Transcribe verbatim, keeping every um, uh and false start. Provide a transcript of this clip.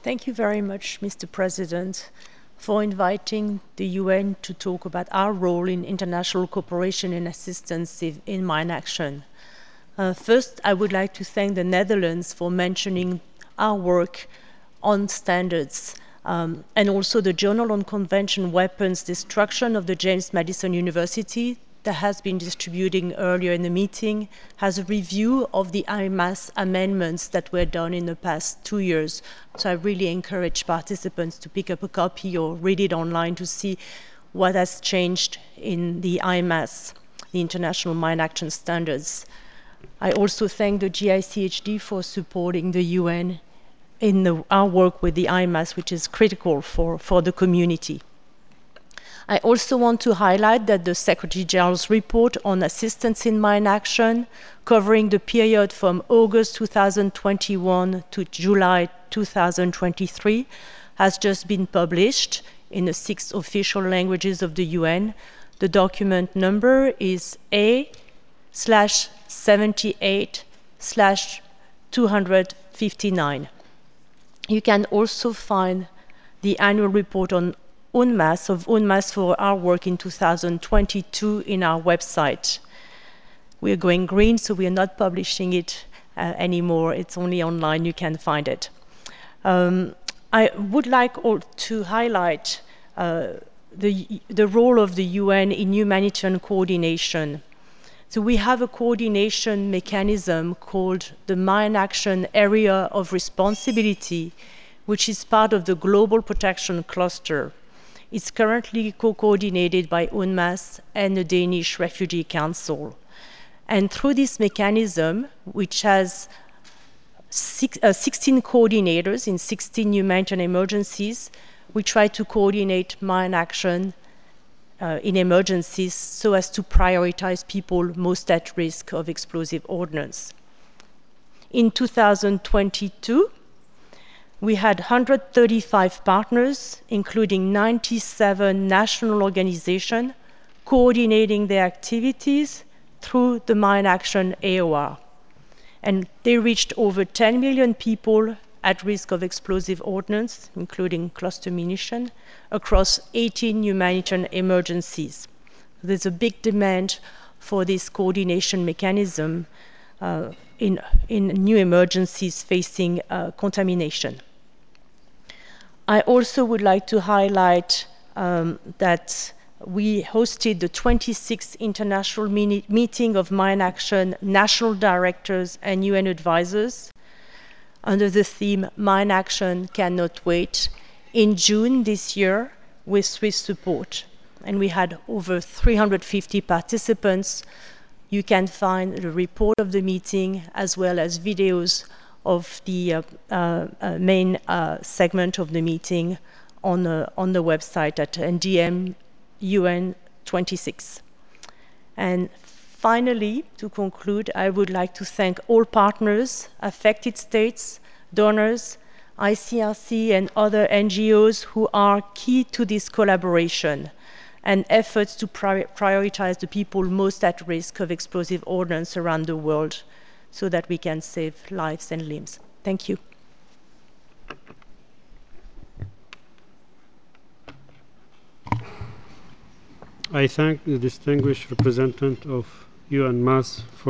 Thank you very much, Mister President, for inviting the U N to talk about our role in international cooperation and assistance in mine action. Uh, first, I would like to thank the Netherlands for mentioning our work on standards, um, and also the Journal on Convention Weapons Destruction of the James Madison University that has been distributing earlier in the meeting has a review of the I M A S amendments that were done in the past two years. So I really encourage participants to pick up a copy or read it online to see what has changed in the I M A S, the International Mine Action Standards. I also thank the G I C H D for supporting the U N in the, our work with the I M A S, which is critical for, for the community. I also want to highlight that the Secretary General's report on assistance in mine action, covering the period from August two thousand twenty-one to July two thousand twenty-three, has just been published in the six official languages of the U N. The document number is A slash seventy-eight slash two hundred fifty-nine. You can also find the annual report on UNMAS of UNMAS for our work in two thousand twenty-two in our website. We are going green, so we are not publishing it uh, anymore. It's only online, you can find it. Um, I would like to highlight uh, the, the role of the U N in humanitarian coordination. So we have a coordination mechanism called the Mine Action Area of Responsibility, which is part of the Global Protection Cluster. It's currently co-coordinated by UNMAS and the Danish Refugee Council. And through this mechanism, which has six, uh, sixteen coordinators in sixteen humanitarian emergencies, we try to coordinate mine action uh, in emergencies so as to prioritize people most at risk of explosive ordnance. In two thousand twenty-two, we had one hundred thirty-five partners, including ninety-seven national organizations, coordinating their activities through the Mine Action A O R. And they reached over ten million people at risk of explosive ordnance, including cluster munition, across eighteen humanitarian emergencies. There's a big demand for this coordination mechanism uh, in, in new emergencies facing uh, contamination. I also would like to highlight um, that we hosted the twenty-sixth International Mini Meeting of Mine Action National Directors and U N Advisors under the theme Mine Action Cannot Wait in June this year with Swiss support. And we had over three hundred fifty participants. You can find the report of the meeting as well as videos of the uh, uh, uh, main uh, segment of the meeting on the, on the website at N D M U N twenty-six. And finally, to conclude, I would like to thank all partners, affected states, donors, I C R C and other N G Os who are key to this collaboration and efforts to pri prioritize the people most at risk of explosive ordnance around the world so that we can save lives and limbs. Thank you. I thank the distinguished representative of UNMAS for